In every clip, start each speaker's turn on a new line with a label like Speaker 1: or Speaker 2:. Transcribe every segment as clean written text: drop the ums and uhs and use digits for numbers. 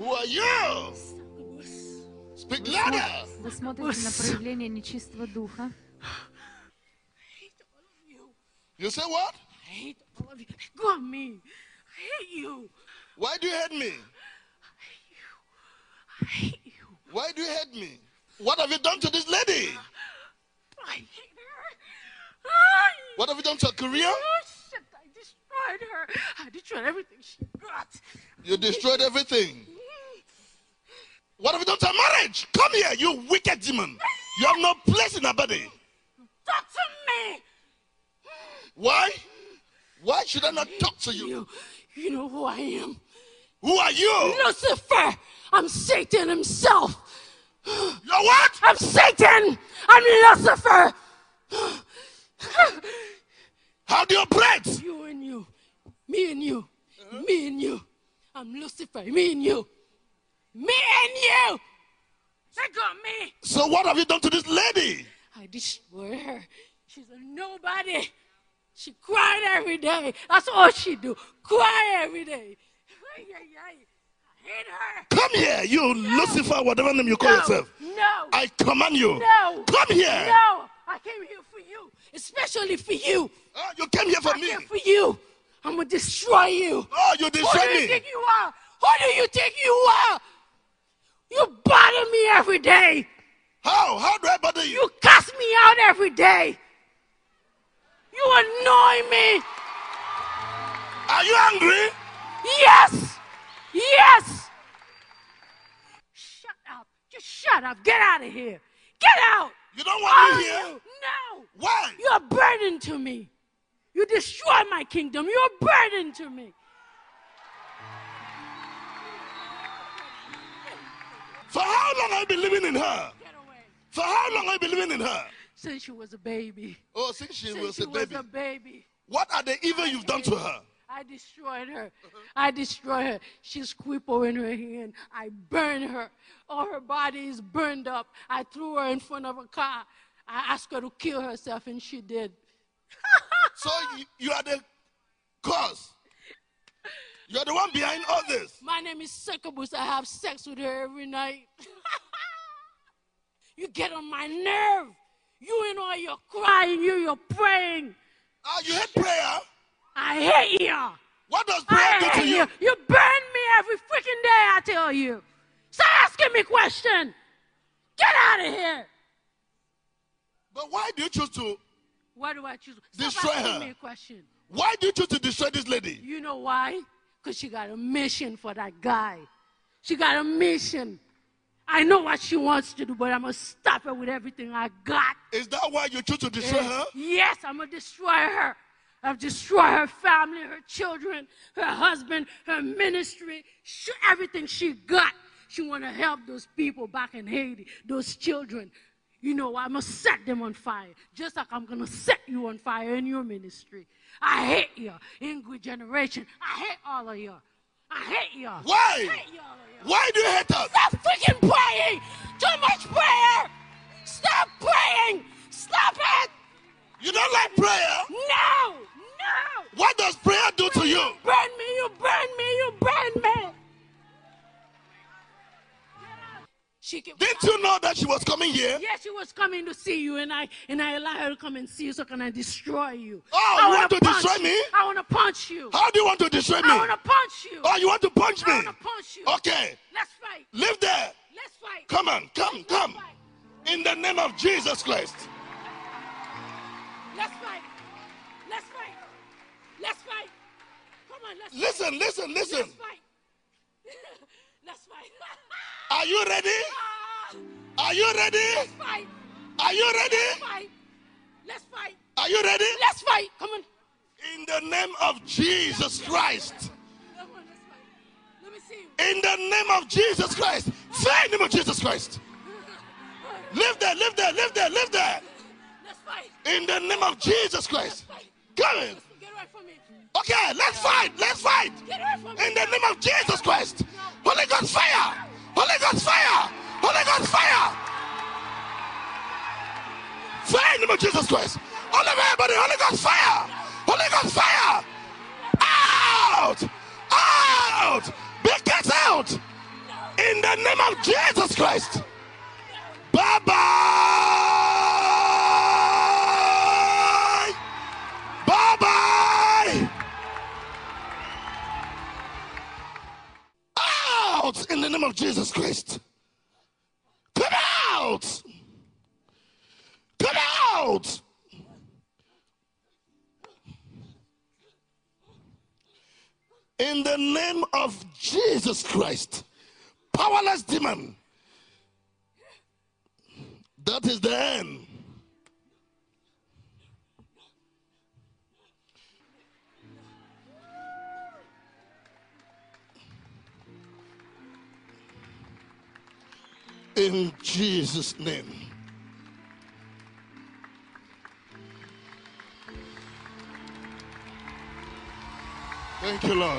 Speaker 1: Who are you? Speak louder.
Speaker 2: Вы смотрите на проявление нечистого духа.
Speaker 1: You say what?
Speaker 3: I hate all of you. Go on me. I hate you.
Speaker 1: Why do you hate me?
Speaker 3: I hate you.
Speaker 1: Why do you hate me? What have you done to this lady?
Speaker 3: I hate her.
Speaker 1: What have you done to her career?
Speaker 3: Oh, shit, I destroyed her. I destroyed everything she got.
Speaker 1: You destroyed everything. What have you done to her marriage? Come here, you wicked demon. You have no place in her body.
Speaker 3: Talk to me.
Speaker 1: Why? Why should I not talk to you?
Speaker 3: You know who I am.
Speaker 1: Who are you?
Speaker 3: Lucifer. I'm Satan himself.
Speaker 1: You're what?
Speaker 3: I'm Satan. I'm Lucifer.
Speaker 1: How do you operate?
Speaker 3: You and you. Me and you. Me and you. I'm Lucifer. Me and you. Me and you. They got me.
Speaker 1: So what have you done to this lady?
Speaker 3: I destroyed her. She's a nobody. She cried every day. That's all she do. Cry every day. I hate her.
Speaker 1: Come here, you Lucifer, whatever name you call yourself.
Speaker 3: No.
Speaker 1: I command you.
Speaker 3: No.
Speaker 1: Come here.
Speaker 3: No. I came here for you. Especially for you.
Speaker 1: Oh, you came here for
Speaker 3: I'm
Speaker 1: me.
Speaker 3: here for you. I'm going to destroy you.
Speaker 1: Oh, you destroy
Speaker 3: Who do you
Speaker 1: me.
Speaker 3: think you are? Who do you think you are? You bother me every day.
Speaker 1: How? How do I bother you?
Speaker 3: You cuss me out every day. You annoy me.
Speaker 1: Are you angry?
Speaker 3: Yes. Yes. Shut up. Just shut up. Get out of here. Get out.
Speaker 1: You don't want me here?
Speaker 3: You? No.
Speaker 1: Why?
Speaker 3: You're a burden to me. You destroy my kingdom. You're a burden to me.
Speaker 1: For how long have you been living in her?
Speaker 3: Get away.
Speaker 1: For how long have you been living in her?
Speaker 3: Since she was a baby.
Speaker 1: Oh, since she was a
Speaker 3: was
Speaker 1: baby.
Speaker 3: a baby.
Speaker 1: What are the evil you've done to her?
Speaker 3: I destroyed her. I destroyed her. She's crippled in her hand. I burned her. All her body is burned up. I threw her in front of a car. I asked her to kill herself, and she did.
Speaker 1: So you are the cause. You are the one behind all this.
Speaker 3: My name is Succubus. I have sex with her every night. You get on my nerve. You and all your crying, you're praying.
Speaker 1: Oh, you hate prayer?
Speaker 3: I hate you.
Speaker 1: What does prayer do to you?
Speaker 3: You burn me every freaking day, I tell you. Stop asking me questions. Get out of here.
Speaker 1: But why do you choose to
Speaker 3: Why do I choose?
Speaker 1: destroy
Speaker 3: Stop asking
Speaker 1: her?
Speaker 3: me a question.
Speaker 1: Why do you choose to destroy this lady?
Speaker 3: You know why? Because she got a mission for that guy. She got a mission. I know what she wants to do, but I'm going to stop her with everything I got.
Speaker 1: Is that why you choose to destroy her?
Speaker 3: Yes, I'm going to destroy her. I'll destroy her family, her children, her husband, her ministry, everything she got. She want to help those people back in Haiti, those children. You know, I'm going to set them on fire, just like I'm going to set you on fire in your ministry. I hate you, Ingrid generation. I hate all of you. I hate you.
Speaker 1: Why?
Speaker 3: I hate you, all of you.
Speaker 1: Why do you hate us?
Speaker 3: Stop freaking praying! Too much prayer! Stop praying! Stop it!
Speaker 1: You don't like prayer?
Speaker 3: No! No!
Speaker 1: What does prayer do to you?
Speaker 3: Burn me! You burn me! You burn me!
Speaker 1: Didn't you know that she was coming here?
Speaker 3: Yes, she was coming to see you, and I allowed her to come and see you, so can I destroy you?
Speaker 1: Oh, you want to destroy me?
Speaker 3: I want to punch you.
Speaker 1: How do you want to destroy me?
Speaker 3: I want to punch you.
Speaker 1: Oh, you want to punch me?
Speaker 3: I want to punch you.
Speaker 1: Okay.
Speaker 3: Let's fight.
Speaker 1: Live there.
Speaker 3: Let's fight.
Speaker 1: Come on, come.
Speaker 3: Fight.
Speaker 1: In the name of Jesus Christ.
Speaker 3: Let's fight. Let's fight. Let's fight. Come on, let's
Speaker 1: Listen.
Speaker 3: Let's fight. Let's fight.
Speaker 1: Are you ready? Are you ready?
Speaker 3: Let's fight.
Speaker 1: Are you ready?
Speaker 3: Let's fight. Let's fight.
Speaker 1: Are you ready?
Speaker 3: Let's fight. Come on.
Speaker 1: In the name of Jesus Christ.
Speaker 3: Come on, let's fight. Let me see you.
Speaker 1: In the name of Jesus Christ. Say in the name of Jesus Christ. Live there.
Speaker 3: Let's fight.
Speaker 1: In the name of Jesus Christ. Come in.
Speaker 3: Get away from me.
Speaker 1: Okay, let's fight.
Speaker 3: Get away from me.
Speaker 1: In the name of Jesus Christ. Holy Ghost fire. Holy Ghost fire. Holy Ghost fire. Fire in the name of Jesus Christ. All of everybody, Holy Ghost fire. Holy Ghost fire. Out. Be cast out. of Jesus Christ. Bye-bye. Bye-bye. Out in the name of Jesus Christ. Come out. Come out. In the name of Jesus Christ. Powerless demon. That is the end. In Jesus' name. Thank you, Lord.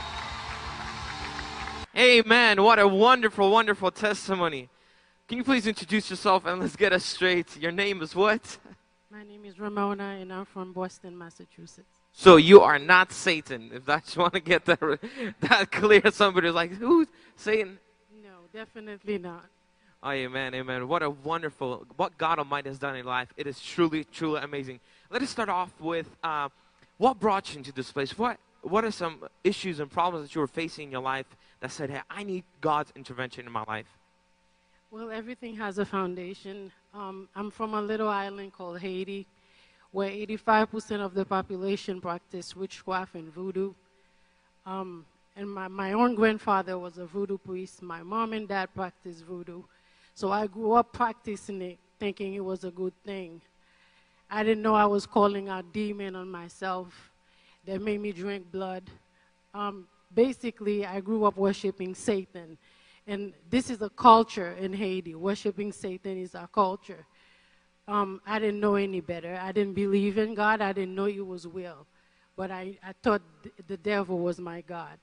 Speaker 4: Amen. What a wonderful, wonderful testimony. Can you please introduce yourself and let's get us straight? Your name is what?
Speaker 3: My name is Ramona, and I'm from Boston, Massachusetts.
Speaker 4: So you are not Satan. If I just want to get that clear, somebody's like, who's Satan?
Speaker 3: No, definitely not.
Speaker 4: Oh, amen, amen. What God Almighty has done in life. It is truly, truly amazing. Let us start off with what brought you into this place? What are some issues and problems that you were facing in your life that said, hey, I need God's intervention in my life?
Speaker 3: Well, everything has a foundation. I'm from a little island called Haiti, where 85% of the population practice witchcraft and voodoo. And my own grandfather was a voodoo priest. My mom and dad practiced voodoo. So I grew up practicing it, thinking it was a good thing. I didn't know I was calling out demon on myself that made me drink blood. Basically, I grew up worshiping Satan. And this is a culture in Haiti. Worshiping Satan is our culture. I didn't know any better. I didn't believe in God. I didn't know it was real. But I thought the devil was my God.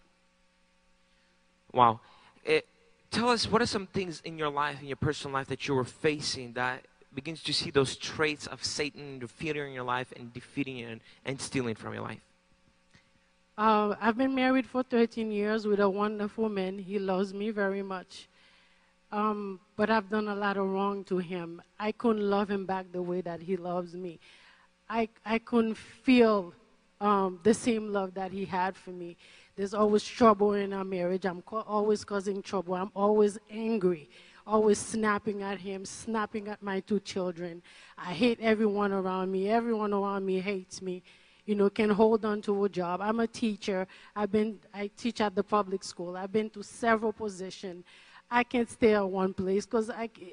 Speaker 4: Wow. Tell us, what are some things in your life, in your personal life, that you were facing that begins to see those traits of Satan defeating in your life and defeating you and stealing from your life?
Speaker 3: I've been married for 13 years with a wonderful man. He loves me very much. But I've done a lot of wrong to him. I couldn't love him back the way that he loves me. I couldn't feel the same love that he had for me. There's always trouble in our marriage. I'm always causing trouble. I'm always angry, always snapping at him, snapping at my 2 children. I hate everyone around me. Everyone around me hates me. You know, can hold on to a job. I'm a teacher. I teach at the public school. I've been to several positions. I can't stay at one place because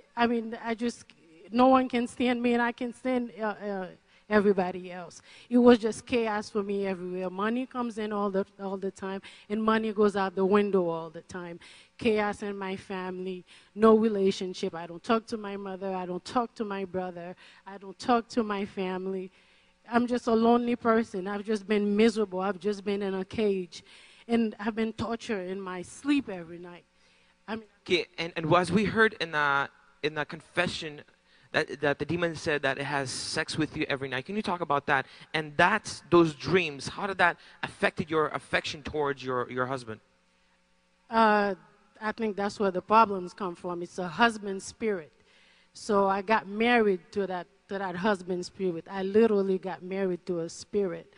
Speaker 3: no one can stand me and I can stand everybody else. It was just chaos for me everywhere. Money comes in all the time and money goes out the window all the time. Chaos in my family, no relationship. I don't talk to my mother. I don't talk to my brother. I don't talk to my family. I'm just a lonely person. I've just been miserable. I've just been in a cage. And I've been tortured in my sleep every night.
Speaker 4: Okay, and as we heard in the confession that the demon said that it has sex with you every night. Can you talk about that? And those dreams, how did that affected your affection towards your husband?
Speaker 3: I think that's where the problems come from. It's a husband spirit. So I got married to that husband spirit. I literally got married to a spirit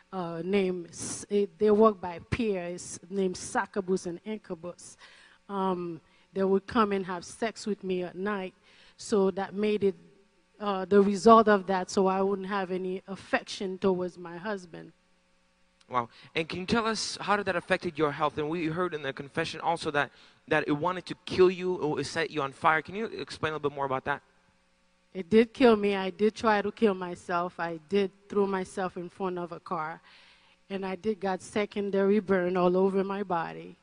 Speaker 3: they work by pairs, named Succubus and Incubus. They would come and have sex with me at night. So that made it the result of that, so I wouldn't have any affection towards my husband.
Speaker 4: Wow. And can you tell us how did that affected your health? And we heard in the confession also that it wanted to kill you, or it set you on fire. Can you explain a little bit more about that?
Speaker 3: It did kill me. I did try to kill myself. I did throw myself in front of a car. And I did got secondary burn all over my body.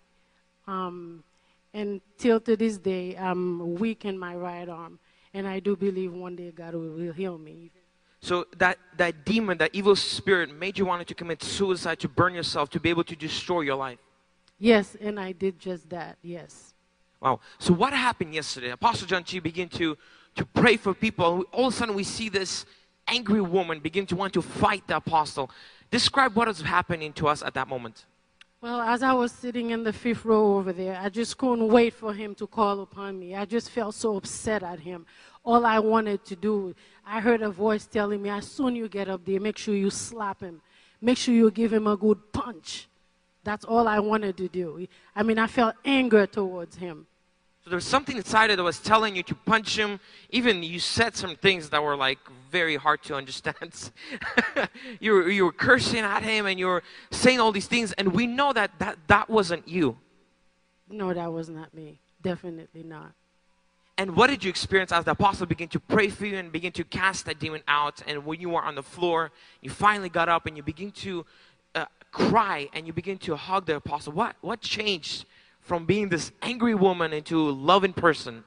Speaker 3: And till to this day, I'm weak in my right arm. And I do believe one day God will heal me.
Speaker 4: So that demon, that evil spirit made you want to commit suicide, to burn yourself, to be able to destroy your life.
Speaker 3: Yes, and I did just that, yes.
Speaker 4: Wow. So what happened yesterday? Apostle John Chi began to pray for people. And all of a sudden we see this angry woman begin to want to fight the apostle. Describe what is happening to us at that moment.
Speaker 3: Well, as I was sitting in the 5th row over there, I just couldn't wait for him to call upon me. I just felt so upset at him. All I wanted to do, I heard a voice telling me, as soon as you get up there, make sure you slap him. Make sure you give him a good punch. That's all I wanted to do. I mean, I felt anger towards him.
Speaker 4: So there was something inside it that was telling you to punch him. Even you said some things that were like very hard to understand. you were cursing at him and you were saying all these things. And we know that wasn't you.
Speaker 3: No, that was not me. Definitely not.
Speaker 4: And what did you experience as the apostle began to pray for you and begin to cast that demon out? And when you were on the floor, you finally got up and you begin to cry and you begin to hug the apostle. What changed from being this angry woman into a loving person?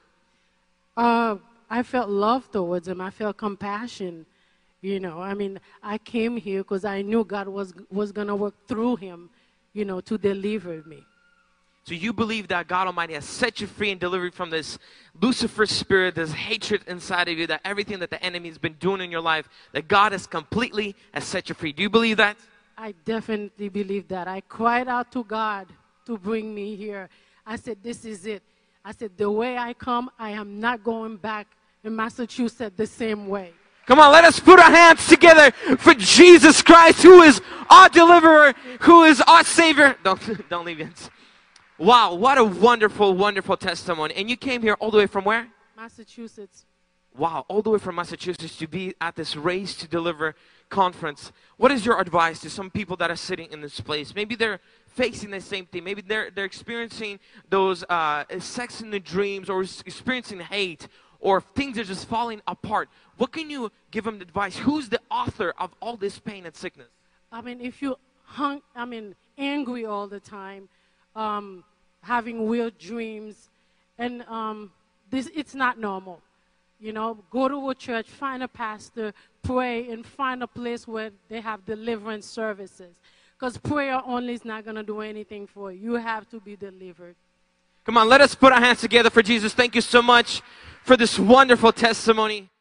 Speaker 3: I felt love towards him. I felt compassion. You know, I mean, I came here because I knew God was going to work through him, you know, to deliver me.
Speaker 4: So you believe that God Almighty has set you free and delivered from this Lucifer spirit, this hatred inside of you, that everything that the enemy has been doing in your life, that God has set you free. Do you believe that?
Speaker 3: I definitely believe that. I cried out to God to bring me here. I said, this is it. I said, the way I come, I am not going back in Massachusetts the same way.
Speaker 4: Come on, let us put our hands together for Jesus Christ, who is our deliverer, who is our Savior. Don't leave yet. Wow, what a wonderful, wonderful testimony. And you came here all the way from where?
Speaker 3: Massachusetts.
Speaker 4: Wow, all the way from Massachusetts to be at this Raised to Deliver conference. What is your advice to some people that are sitting in this place? Maybe they're facing the same thing. Maybe they're experiencing those sex in the dreams, or experiencing hate, or things are just falling apart. What can you give them advice? Who's the author of all this pain and sickness?
Speaker 3: I mean, if you're angry all the time, having weird dreams, and it's not normal. You know, go to a church, find a pastor, pray, and find a place where they have deliverance services. Because prayer only is not going to do anything for you. You have to be delivered.
Speaker 4: Come on, let us put our hands together for Jesus. Thank you so much for this wonderful testimony.